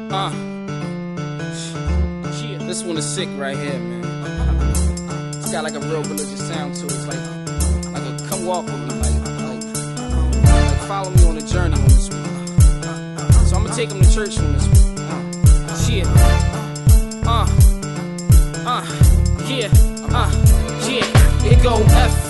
This one is sick right here, man. It's got like a real religious sound to it. It's like a come walk with me, like follow me on a journey on this one. So I'm gonna take him to church on this one. It go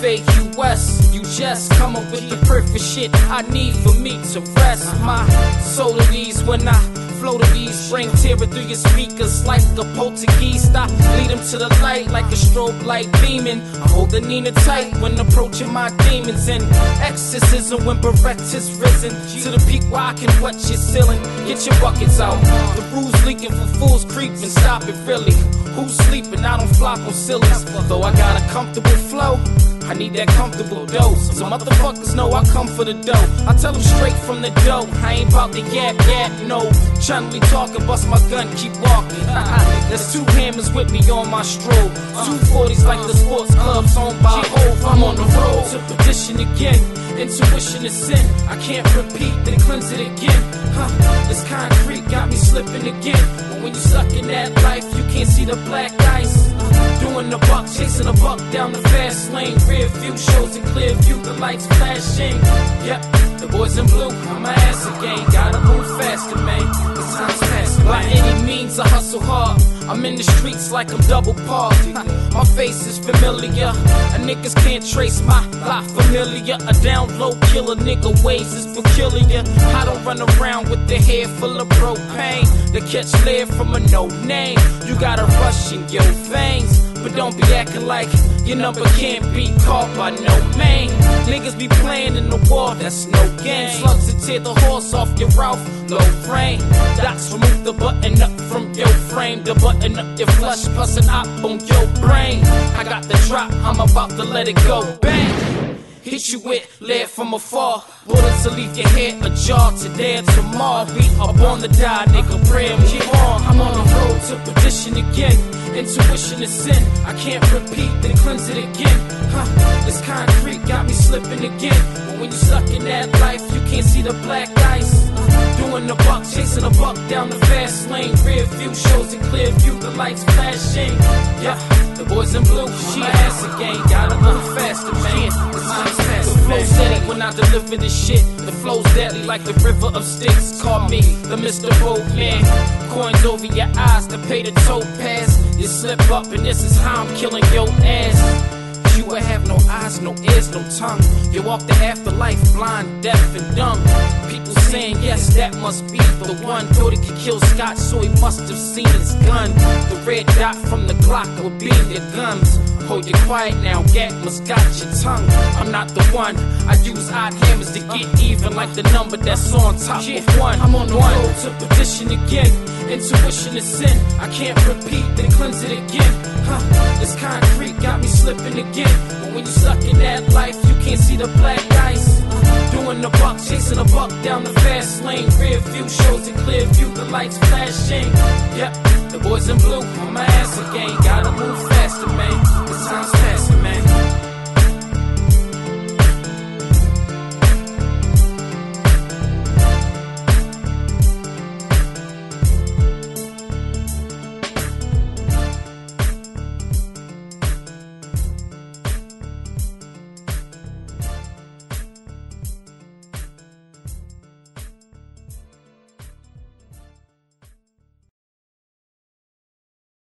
FAQS. You just come up with the perfect shit I need for me to rest my soul at ease when I flow to these, bring terror through your speakers like a poltergeist. I lead them to the light like a strobe light beaming. I hold the Nina tight when approaching my demons. And exorcism when Beretta's risen to the peak where I can watch your ceiling. Get your buckets out. The rules leaking for fools creeping. Stop it really. Who's sleeping? I don't flop on sillies. Though I got a comfortable flow, I need that comfortable dose. So motherfuckers know I come for the dough. I tell them straight from the dough. I ain't about to yap, no. Tryna be talking, bust my gun, keep walking. There's 2 hammers with me on my stroll. 240s like the sports clubs owned by Hove. I'm on the road to perdition again. Intuition is sin. I can't repeat, then cleanse it again. This concrete got me slipping again. But when you stuck in that life, you can't see the black ice. Doing the buck, chasing a buck down the fast lane. Rear view shows a clear view, the lights flashing. Yep, the boys in blue, on my ass again. Gotta move faster, man. The time's passing. By any means, I hustle hard. I'm in the streets like I'm double parked. My face is familiar, and niggas can't trace my life familiar. A down low killer nigga ways is peculiar. I don't run around with the hair full of propane. To catch lead from a no name, you gotta rush in your veins. But don't be acting like your number can't be caught by no man. Niggas be playing in the war, that's no game. Slugs to tear the horse off your roof, low frame. Dots remove the button up from your frame. The button up your flesh, plus an op on your brain. I got the drop, I'm about to let it go. Bang! Hit you with lead from afar. Bullets to leave your head ajar. Today or tomorrow, we are born to die, nigga. Pray and keep on. I'm on the road to perdition again. Intuition is sin. I can't repeat, then cleanse it again. This concrete got me slipping again. But when you stuck in that life, you can't see the black ice. Doing the buck, chasing a buck down the fast lane. Rear view shows a clear view, the lights flashing. Yeah, the boys in blue, on my ass again. Gotta move faster, man. The time's passing. The flow steady when I deliver this shit. The flow's deadly like the river of Styx. Call me the Mr. Roadman. Coins over your eyes to pay the toll pass. You slip up and this is how I'm killing your ass. You will have no eyes, no ears, no tongue. You walk the afterlife blind, deaf and dumb. People saying yes, that must be the one. Thought he could kill Scott, so he must have seen his gun. The red dot from the Glock would be your guns. Hold you quiet now, Gat must got your tongue. I'm not the one, I use odd hammers to get even like the number that's on top of 1. I'm on the road to perdition again. Intuition is sin, I can't repeat, then cleanse it again. This concrete got me slipping again. But when you stuck in that life, you can't see the black ice. Doing the buck, chasing a buck down the fast lane. Rear view shows a clear view, the lights flashing. Yep, the boys in blue, on my ass again. Gotta move faster, man. The time's passing.